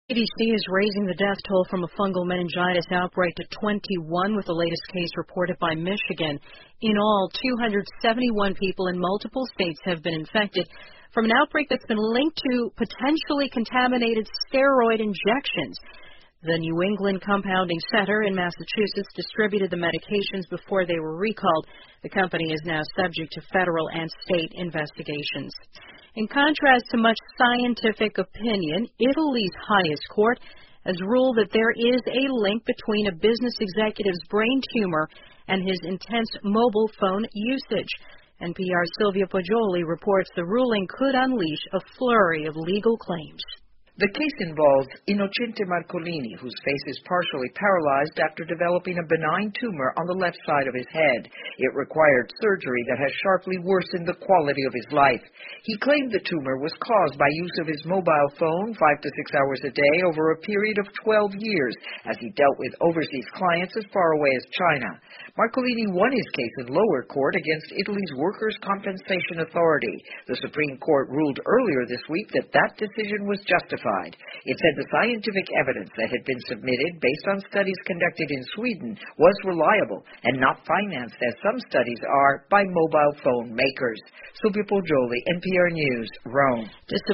CDC is raising the death toll from a fungal meningitis outbreak to 21, with the latest case reported by Michigan. In all, 271 people in multiple states have been infected from an outbreak that's been linked to potentially contaminated steroid injections. The New England Compounding Center in Massachusetts distributed the medications before they were recalled. The company is now subject to federal and state investigations. In contrast to much scientific opinion, Italy's highest court has ruled that there is a link between a business executive's brain tumor and his intense mobile phone usage. NPR's Sylvia Poggioli reports the ruling could unleash a flurry of legal claims. The case involves Innocente Marcolini, whose face is partially paralyzed after developing a benign tumor on the left side of his head. It required surgery that has sharply worsened the quality of his life. He claimed the tumor was caused by use of his mobile phone 5 to 6 hours a day over a period of 12 years, as he dealt with overseas clients as far away as China. Marcolini won his case in lower court against Italy's Workers' Compensation Authority. The Supreme Court ruled earlier this week that that decision was justified. It said the scientific evidence that had been submitted based on studies conducted in Sweden was reliable and not financed, as some studies are, by mobile phone makers. Sylvia Poggioli, NPR News, Rome.